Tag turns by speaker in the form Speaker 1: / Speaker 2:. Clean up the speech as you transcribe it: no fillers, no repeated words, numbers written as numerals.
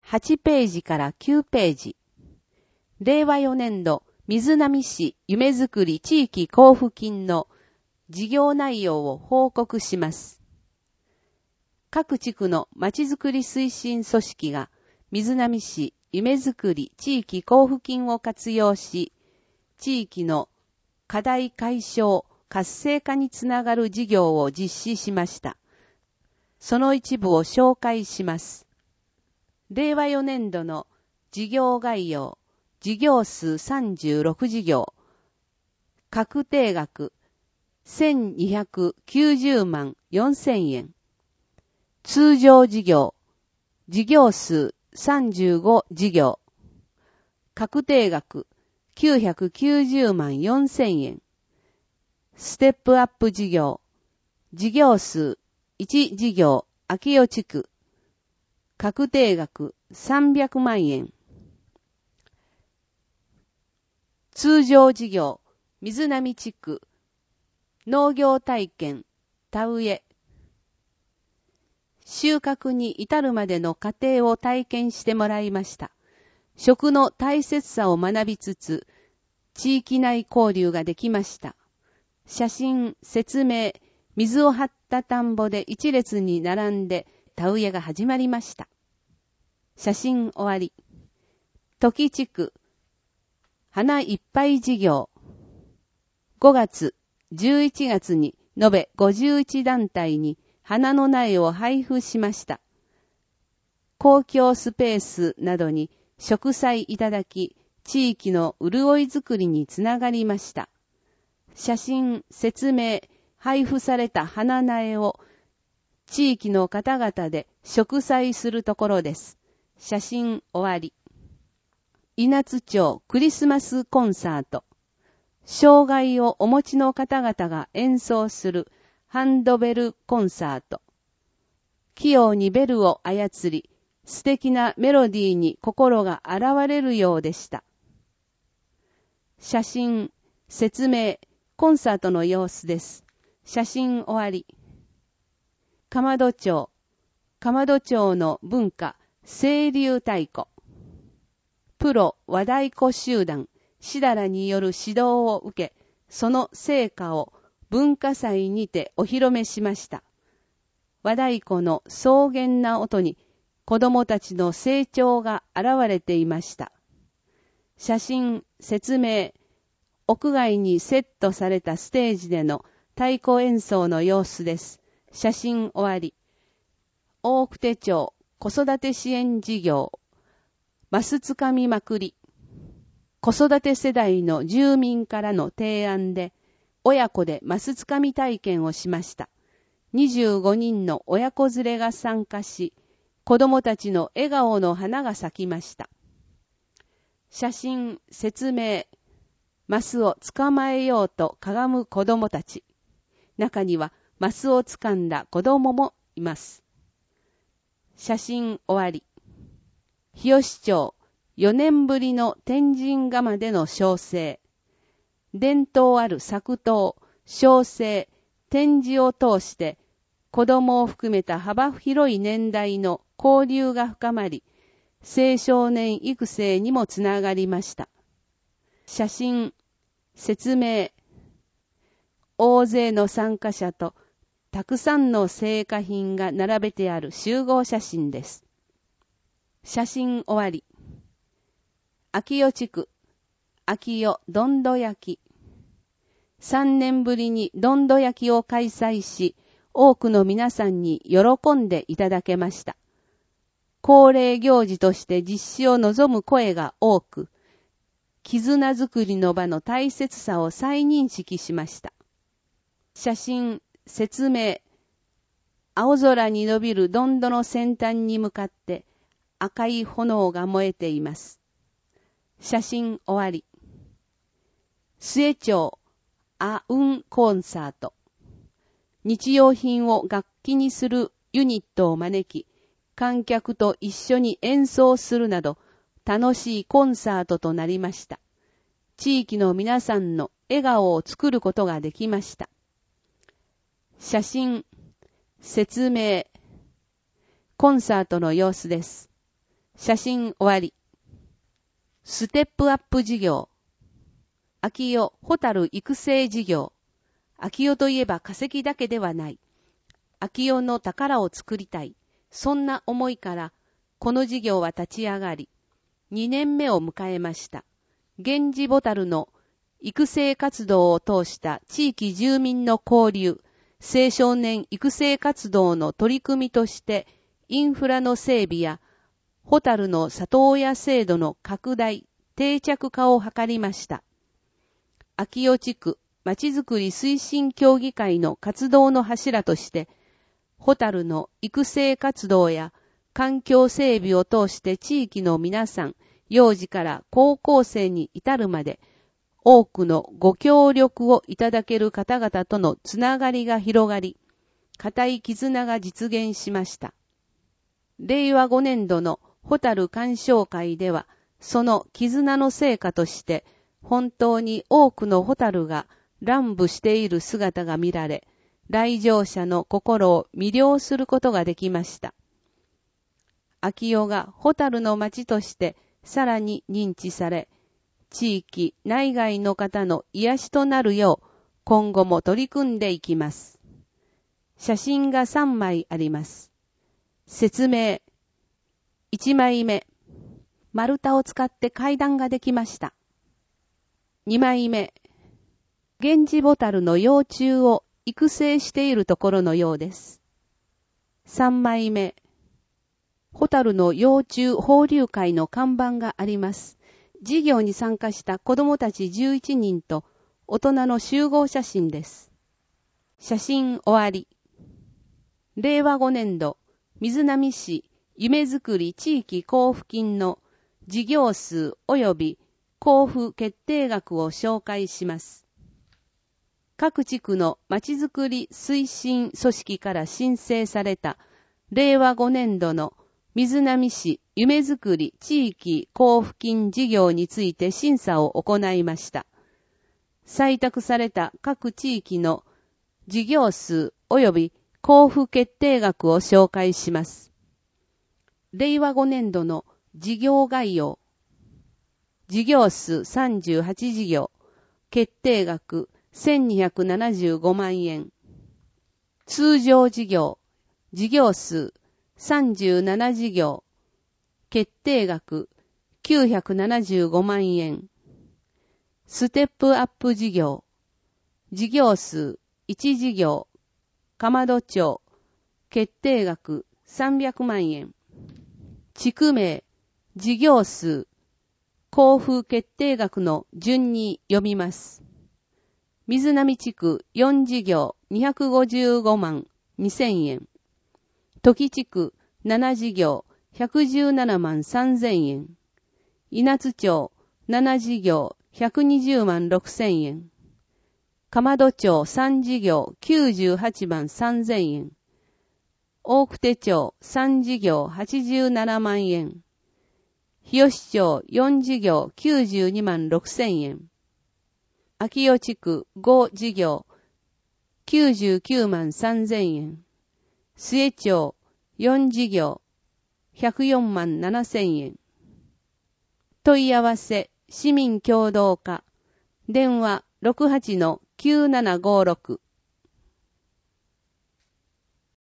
Speaker 1: 8ページから9ページ。令和4年度、水波市夢づくり地域交付金の事業内容を報告します。各地区のまちづくり推進組織が水波市夢づくり地域交付金を活用し、地域の課題解消、活性化につながる事業を実施しました。その一部を紹介します。令和4年度の事業概要、事業数36事業、確定額1290万4000円。通常事業、事業数35事業、確定額990万4000円。ステップアップ事業、事業数1事業、秋代地区、確定額300万円。通常事業、水波地区、農業体験、田植え。収穫に至るまでの過程を体験してもらいました。食の大切さを学びつつ、地域内交流ができました。写真、説明、水を張った田んぼで一列に並んで田植えが始まりました。写真終わり。時地区、花いっぱい事業。5月、11月に延べ51団体に花の苗を配布しました。公共スペースなどに植栽いただき、地域の潤いづくりにつながりました。写真、説明、配布された花苗を地域の方々で植栽するところです。写真終わり。稲津町クリスマスコンサート。障害をお持ちの方々が演奏するハンドベルコンサート。器用にベルを操り、素敵なメロディーに心が洗われるようでした。写真、説明、コンサートの様子です。写真終わり。釜戸町の文化、清流太鼓。プロ和太鼓集団、しだらによる指導を受け、その成果を文化祭にてお披露目しました。和太鼓の草原な音に子供たちの成長が現れていました。写真、説明、屋外にセットされたステージでの太鼓演奏の様子です。写真終わり。大久手町子育て支援事業、マスつかみまくり。子育て世代の住民からの提案で、親子でマスつかみ体験をしました。25人の親子連れが参加し、子供たちの笑顔の花が咲きました。写真、説明、マスを捕まえようとかがむ子供たち。中にはマスを掴んだ子供もいます。写真終わり。日吉町4年ぶりの天神釜での焼成。伝統ある作陶、焼成、展示を通して子供を含めた幅広い年代の交流が深まり、青少年育成にもつながりました。写真、説明、大勢の参加者とたくさんの成果品が並べてある集合写真です。写真終わり。秋代地区、秋代どんど焼き。3年ぶりにどんど焼きを開催し、多くの皆さんに喜んでいただけました。恒例行事として実施を望む声が多く、絆づくりの場の大切さを再認識しました。写真、説明、青空に伸びるどんどの先端に向かって赤い炎が燃えています。写真終わり。末町アウンコンサート。日用品を楽器にするユニットを招き、観客と一緒に演奏するなど、楽しいコンサートとなりました。地域の皆さんの笑顔を作ることができました。写真、説明、コンサートの様子です。 写真終わり。ステップアップ事業。秋代ホタル育成事業。秋代といえば化石だけではない。秋代の宝を作りたい。そんな思いから、この事業は立ち上がり、2年目を迎えました。源氏ボタルの育成活動を通した地域住民の交流、青少年育成活動の取り組みとして、インフラの整備や、ホタルの里親制度の拡大、定着化を図りました。秋代地区まちづくり推進協議会の活動の柱として、ホタルの育成活動や環境整備を通して地域の皆さん、幼児から高校生に至るまで、多くのご協力をいただける方々とのつながりが広がり、固い絆が実現しました。令和5年度のホタル鑑賞会では、その絆の成果として、本当に多くのホタルが乱舞している姿が見られ、来場者の心を魅了することができました。秋代がホタルの町としてさらに認知され、地域内外の方の癒しとなるよう今後も取り組んでいきます。写真が3枚あります。説明。1枚目。丸太を使って階段ができました。2枚目。源氏ボタルの幼虫を育成しているところのようです。3枚目。ホタルの幼虫放流会の看板があります。事業に参加した子供たち11人と大人の集合写真です。写真終わり。令和5年度、瑞浪市夢づくり地域交付金の事業数及び交付決定額を紹介します。各地区のまちづくり推進組織から申請された令和5年度の瑞浪市夢づくり地域交付金事業について審査を行いました。採択された各地域の事業数及び交付決定額を紹介します。令和5年度の事業概要。事業数38事業、決定額1275万円。通常事業、事業数37事業、決定額975万円。ステップアップ事業、事業数1事業、かまど町、決定額300万円。地区名、事業数、交付決定額の順に読みます。瑞浪地区4事業255万2000円。時地区7事業117万3000円。稲津町7事業120万6000円。かまど町3事業98万3000円。大久手町3事業87万円。日吉町4事業92万6000円。秋代地区5事業99万3000円。末町4事業104万7000円。問い合わせ市民協働課電話 68-9756